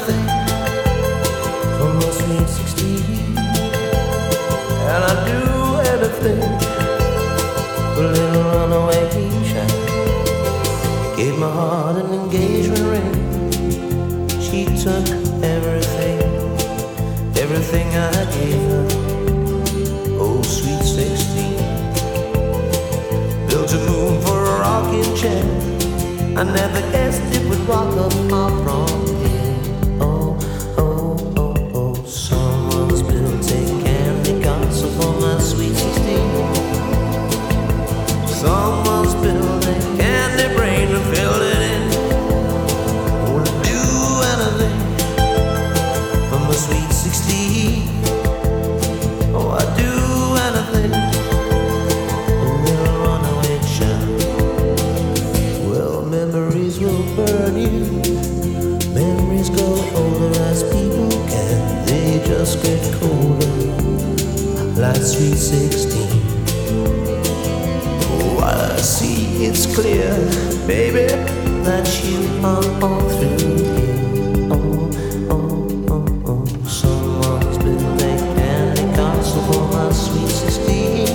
anything for my sweet 16. And I'd do anything for a little runaway child. Gave my heart an engagement ring. She took everything, everything I gave her. Oh, sweet 16. Built a moon for a rocking chair. I never guessed it would rock up far from here. Oh, oh, oh, oh. Someone's built a candy castle for my sweet 16. Someone's built a candy brain to fill it in. Would do anything for my sweet 16. Oh, I'd do anything. A little runaway child. Well, memories will burn you. Memories grow older as people can. They just get colder, like sweet 16. Oh, I see it's clear, baby, that you are all through here. Oh, oh, oh, oh. Someone's built a candy castle for my sweet 16.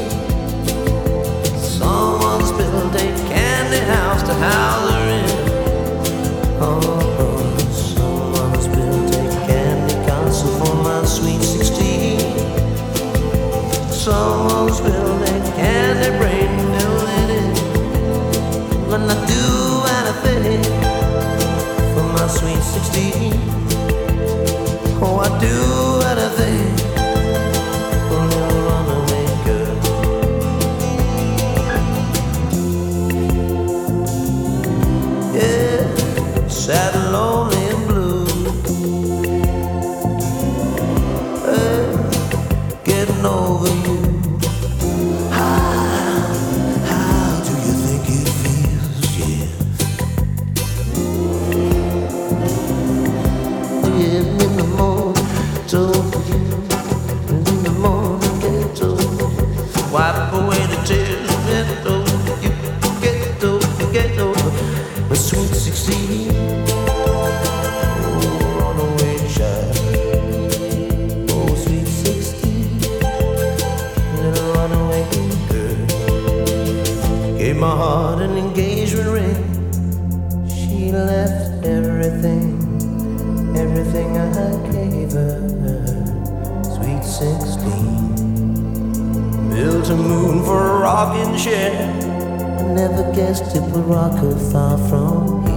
Someone's built a candy house to house her in. Oh, oh. Someone's built a candy castle for my sweet 16. Someone's built a candy brain to fill it in. When I do anything for my sweet 16. Oh, I do anything for a little runaway girl. Yeah, sad and lonely and blue. Getting over you. How do you think it feels? Yeah. Yeah, in the morning, told you. In the morning, get told. Wipe away the tears, get over you. Get over, get over. My sweet 16. Oh, runaway child. Oh, sweet 16. Little runaway girl. Gave my heart an engagement ring. She left everything, everything I gave her. Sweet 16. Built a moon for a rocking chair. I never guessed it would rock her far from here.